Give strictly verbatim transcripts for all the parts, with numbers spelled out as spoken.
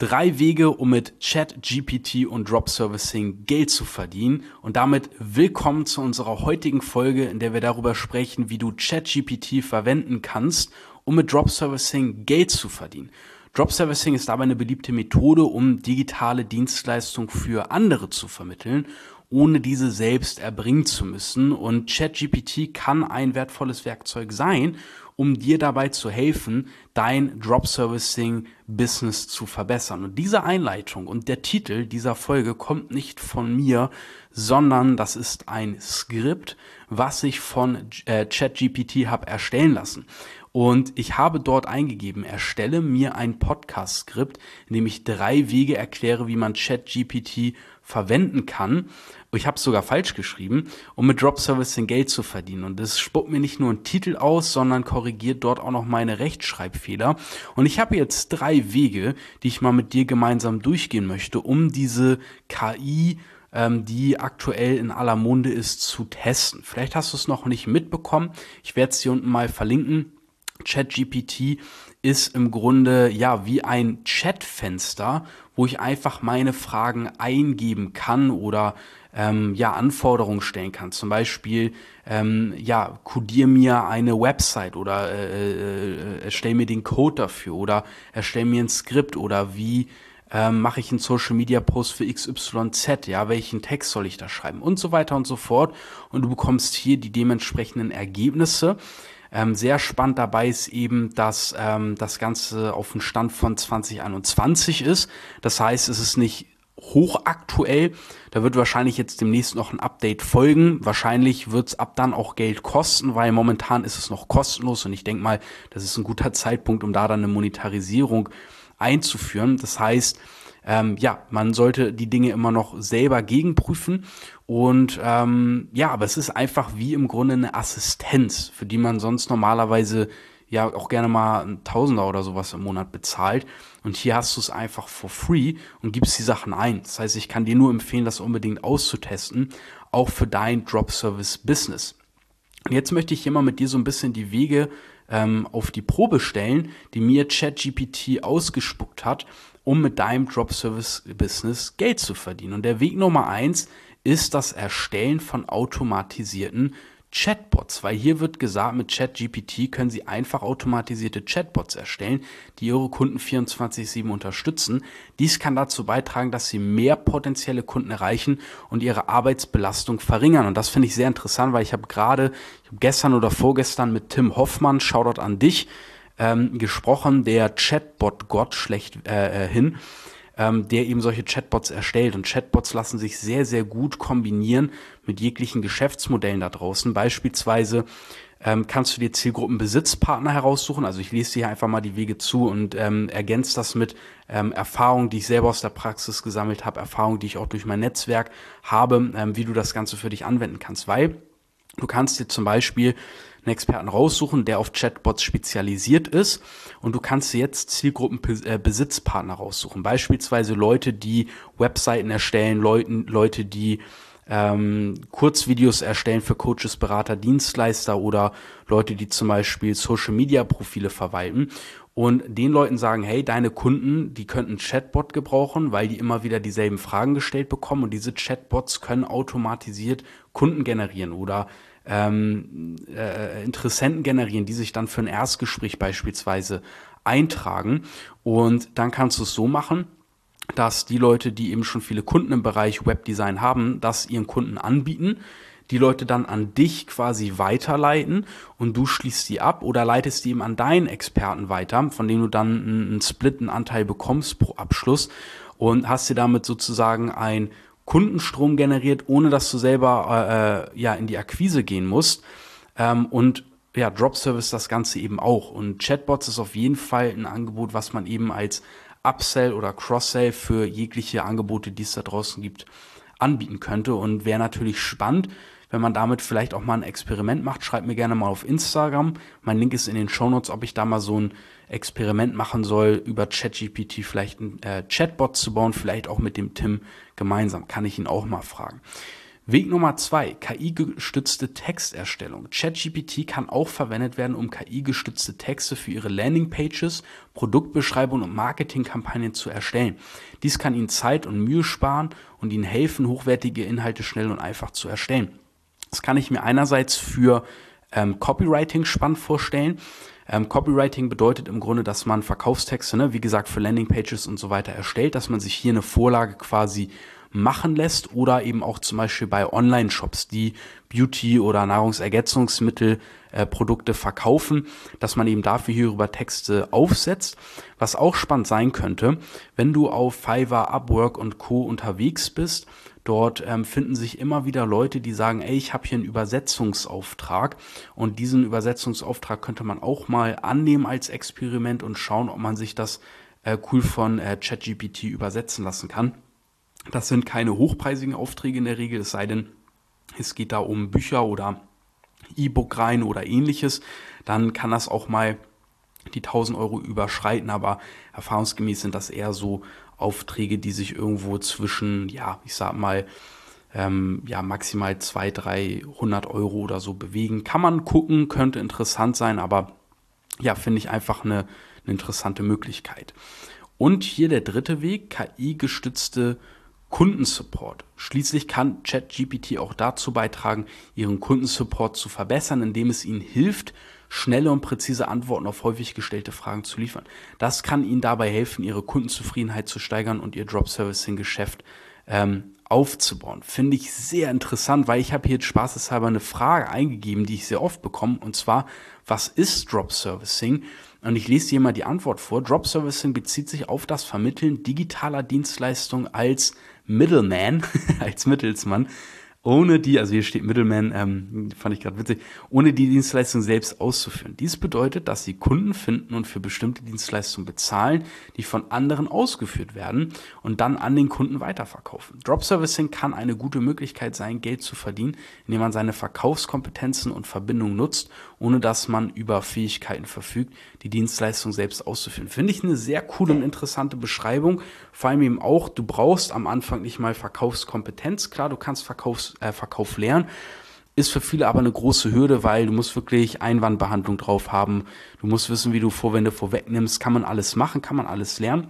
Drei Wege, um mit ChatGPT und Drop Servicing Geld zu verdienen. Und damit willkommen zu unserer heutigen Folge, in der wir darüber sprechen, wie du ChatGPT verwenden kannst, um mit Drop Servicing Geld zu verdienen. Drop Servicing ist dabei eine beliebte Methode, um digitale Dienstleistungen für andere zu vermitteln, ohne diese selbst erbringen zu müssen. Und ChatGPT kann ein wertvolles Werkzeug sein, um dir dabei zu helfen, dein Drop-Servicing-Business zu verbessern. Und diese Einleitung und der Titel dieser Folge kommt nicht von mir, sondern das ist ein Skript, was ich von äh, ChatGPT habe erstellen lassen. Und ich habe dort eingegeben, erstelle mir ein Podcast-Skript, in dem ich drei Wege erkläre, wie man ChatGPT verwenden kann. Ich habe es sogar falsch geschrieben, um mit Drop Servicing Geld zu verdienen. Und das spuckt mir nicht nur einen Titel aus, sondern korrigiert dort auch noch meine Rechtschreibfehler. Und ich habe jetzt drei Wege, die ich mal mit dir gemeinsam durchgehen möchte, um diese K I, ähm, die aktuell in aller Munde ist, zu testen. Vielleicht hast du es noch nicht mitbekommen. Ich werde es hier unten mal verlinken. ChatGPT ist im Grunde ja wie ein Chatfenster, wo ich einfach meine Fragen eingeben kann oder ähm, ja Anforderungen stellen kann. Zum Beispiel ähm, ja codier mir eine Website oder äh, äh, erstell mir den Code dafür oder erstell mir ein Skript oder wie ähm, mache ich einen Social Media Post für X Y Z, ja, welchen Text soll ich da schreiben und so weiter und so fort. Und du bekommst hier die dementsprechenden Ergebnisse. Ähm, sehr spannend dabei ist eben, dass ähm, das Ganze auf dem Stand von zwanzig einundzwanzig ist. Das heißt, es ist nicht hochaktuell. Da wird wahrscheinlich jetzt demnächst noch ein Update folgen. Wahrscheinlich wird es ab dann auch Geld kosten, weil momentan ist es noch kostenlos. Und ich denke mal, das ist ein guter Zeitpunkt, um da dann eine Monetarisierung einzuführen. Das heißt, Ähm, ja, man sollte die Dinge immer noch selber gegenprüfen und ähm, ja, aber es ist einfach wie im Grunde eine Assistenz, für die man sonst normalerweise ja auch gerne mal ein Tausender oder sowas im Monat bezahlt und hier hast du es einfach for free und gibst die Sachen ein. Das heißt, ich kann dir nur empfehlen, das unbedingt auszutesten, auch für dein Drop-Service-Business. Und jetzt möchte ich hier mal mit dir so ein bisschen die Wege ähm, auf die Probe stellen, die mir ChatGPT ausgespuckt hat, um mit deinem Drop-Service-Business Geld zu verdienen. Und der Weg Nummer eins ist das Erstellen von automatisierten Chatbots, weil hier wird gesagt, mit ChatGPT können Sie einfach automatisierte Chatbots erstellen, die Ihre Kunden vierundzwanzig sieben unterstützen. Dies kann dazu beitragen, dass Sie mehr potenzielle Kunden erreichen und Ihre Arbeitsbelastung verringern. Und das finde ich sehr interessant, weil ich habe gerade, ich habe gestern oder vorgestern mit Tim Hoffmann, Shoutout an dich, ähm, gesprochen, der Chatbot-Gott schlecht äh, hin, ähm, der eben solche Chatbots erstellt. Und Chatbots lassen sich sehr, sehr gut kombinieren mit jeglichen Geschäftsmodellen da draußen. Beispielsweise ähm, kannst du dir Zielgruppenbesitzpartner heraussuchen. Also ich lese dir hier einfach mal die Wege zu und ähm, ergänze das mit ähm, Erfahrungen, die ich selber aus der Praxis gesammelt habe, Erfahrungen, die ich auch durch mein Netzwerk habe, ähm, wie du das Ganze für dich anwenden kannst. Weil du kannst dir zum Beispiel einen Experten raussuchen, der auf Chatbots spezialisiert ist und du kannst dir jetzt Zielgruppenbesitzpartner raussuchen. Beispielsweise Leute, die Webseiten erstellen, Leuten, Leute, die ähm, Kurzvideos erstellen für Coaches, Berater, Dienstleister oder Leute, die zum Beispiel Social-Media-Profile verwalten. Und den Leuten sagen, hey, deine Kunden, die könnten einen Chatbot gebrauchen, weil die immer wieder dieselben Fragen gestellt bekommen und diese Chatbots können automatisiert Kunden generieren oder ähm, äh, Interessenten generieren, die sich dann für ein Erstgespräch beispielsweise eintragen. Und dann kannst du es so machen, dass die Leute, die eben schon viele Kunden im Bereich Webdesign haben, das ihren Kunden anbieten, die Leute dann an dich quasi weiterleiten und du schließt die ab oder leitest die eben an deinen Experten weiter, von dem du dann einen Split, einen Anteil bekommst pro Abschluss und hast dir damit sozusagen ein Kundenstrom generiert, ohne dass du selber äh, ja in die Akquise gehen musst. Ähm, und ja, Drop Service das Ganze eben auch. Und Chatbots ist auf jeden Fall ein Angebot, was man eben als Upsell oder Cross-Sell für jegliche Angebote, die es da draußen gibt, anbieten könnte. Und wäre natürlich spannend, wenn man damit vielleicht auch mal ein Experiment macht. Schreibt mir gerne mal auf Instagram. Mein Link ist in den Shownotes, ob ich da mal so ein Experiment machen soll, über ChatGPT vielleicht ein äh, Chatbot zu bauen, vielleicht auch mit dem Tim gemeinsam. Kann ich ihn auch mal fragen. Weg Nummer zwei, K I-gestützte Texterstellung. ChatGPT kann auch verwendet werden, um K I-gestützte Texte für Ihre Landingpages, Produktbeschreibungen und Marketingkampagnen zu erstellen. Dies kann Ihnen Zeit und Mühe sparen und Ihnen helfen, hochwertige Inhalte schnell und einfach zu erstellen. Das kann ich mir einerseits für ähm, Copywriting spannend vorstellen. Ähm, Copywriting bedeutet im Grunde, dass man Verkaufstexte, ne, wie gesagt, für Landingpages und so weiter erstellt, dass man sich hier eine Vorlage quasi machen lässt oder eben auch zum Beispiel bei Online-Shops, die Beauty- oder Nahrungsergänzungsmittel-Produkte äh, verkaufen, dass man eben dafür hierüber Texte aufsetzt. Was auch spannend sein könnte, wenn du auf Fiverr, Upwork und Co. unterwegs bist, dort ähm, finden sich immer wieder Leute, die sagen, ey, ich habe hier einen Übersetzungsauftrag und diesen Übersetzungsauftrag könnte man auch mal annehmen als Experiment und schauen, ob man sich das äh, cool von äh, ChatGPT übersetzen lassen kann. Das sind keine hochpreisigen Aufträge in der Regel, es sei denn, es geht da um Bücher oder E-Book-Reihen oder ähnliches. Dann kann das auch mal die tausend Euro überschreiten, aber erfahrungsgemäß sind das eher so Aufträge, die sich irgendwo zwischen, ja, ich sag mal, ähm, ja, maximal zweihundert, dreihundert Euro oder so bewegen. Kann man gucken, könnte interessant sein, aber ja, finde ich einfach eine, eine interessante Möglichkeit. Und hier der dritte Weg, K I-gestützte Kundensupport. Schließlich kann ChatGPT auch dazu beitragen, Ihren Kundensupport zu verbessern, indem es Ihnen hilft, schnelle und präzise Antworten auf häufig gestellte Fragen zu liefern. Das kann Ihnen dabei helfen, Ihre Kundenzufriedenheit zu steigern und Ihr Dropservicing-Geschäft ähm, aufzubauen. Finde ich sehr interessant, weil ich habe hier spaßeshalber eine Frage eingegeben, die ich sehr oft bekomme, und zwar, was ist Dropservicing? Und ich lese hier mal die Antwort vor. Dropservicing bezieht sich auf das Vermitteln digitaler Dienstleistungen als Middleman, als Mittelsmann, ohne die, also hier steht Middleman, ähm, fand ich gerade witzig, ohne die Dienstleistung selbst auszuführen. Dies bedeutet, dass Sie Kunden finden und für bestimmte Dienstleistungen bezahlen, die von anderen ausgeführt werden und dann an den Kunden weiterverkaufen. Dropservicing kann eine gute Möglichkeit sein, Geld zu verdienen, indem man seine Verkaufskompetenzen und Verbindungen nutzt, ohne dass man über Fähigkeiten verfügt, die Dienstleistung selbst auszuführen. Finde ich eine sehr coole und interessante Beschreibung. Vor allem eben auch, du brauchst am Anfang nicht mal Verkaufskompetenz. Klar, du kannst Verkaufs, äh, Verkauf lernen. Ist für viele aber eine große Hürde, weil du musst wirklich Einwandbehandlung drauf haben. Du musst wissen, wie du Vorwände vorwegnimmst. Kann man alles machen, kann man alles lernen.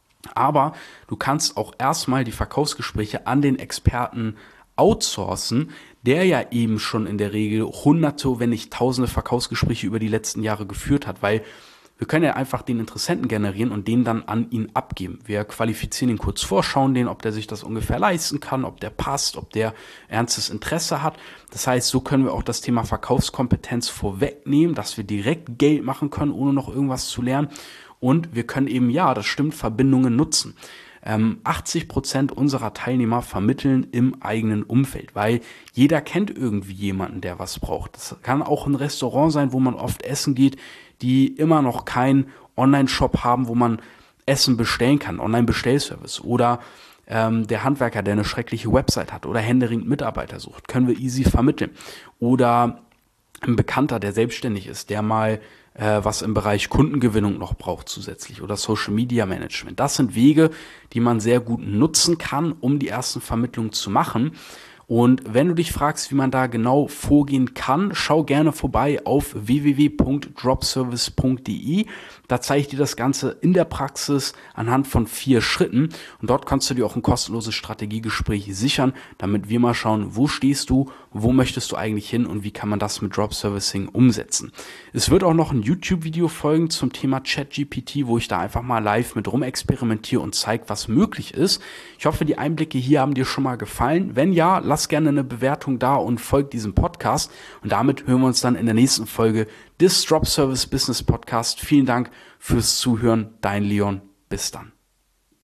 Aber du kannst auch erstmal die Verkaufsgespräche an den Experten outsourcen, der ja eben schon in der Regel hunderte, wenn nicht tausende Verkaufsgespräche über die letzten Jahre geführt hat, weil wir können ja einfach den Interessenten generieren und den dann an ihn abgeben. Wir qualifizieren ihn kurz vor, schauen den, ob der sich das ungefähr leisten kann, ob der passt, ob der ernstes Interesse hat. Das heißt, so können wir auch das Thema Verkaufskompetenz vorwegnehmen, dass wir direkt Geld machen können, ohne noch irgendwas zu lernen. Und wir können eben, ja, das stimmt, Verbindungen nutzen. Ähm, achtzig Prozent unserer Teilnehmer vermitteln im eigenen Umfeld, weil jeder kennt irgendwie jemanden, der was braucht. Das kann auch ein Restaurant sein, wo man oft essen geht, die immer noch keinen Online-Shop haben, wo man Essen bestellen kann, Online-Bestellservice. Oder ähm, der Handwerker, der eine schreckliche Website hat oder händeringend Mitarbeiter sucht, können wir easy vermitteln. Oder ein Bekannter, der selbstständig ist, der mal äh, was im Bereich Kundengewinnung noch braucht zusätzlich oder Social Media Management. Das sind Wege, die man sehr gut nutzen kann, um die ersten Vermittlungen zu machen. Und wenn du dich fragst, wie man da genau vorgehen kann, schau gerne vorbei auf w w w punkt dropservice punkt d e. Da zeige ich dir das Ganze in der Praxis anhand von vier Schritten. Und dort kannst du dir auch ein kostenloses Strategiegespräch sichern, damit wir mal schauen, wo stehst du, wo möchtest du eigentlich hin und wie kann man das mit Dropservicing umsetzen. Es wird auch noch ein YouTube-Video folgen zum Thema ChatGPT, wo ich da einfach mal live mit rumexperimentiere und zeige, was möglich ist. Ich hoffe, die Einblicke hier haben dir schon mal gefallen. Wenn ja, lass gerne eine Bewertung da und folgt diesem Podcast. Und damit hören wir uns dann in der nächsten Folge des Dropservice Business Podcast. Vielen Dank fürs Zuhören. Dein Leon. Bis dann.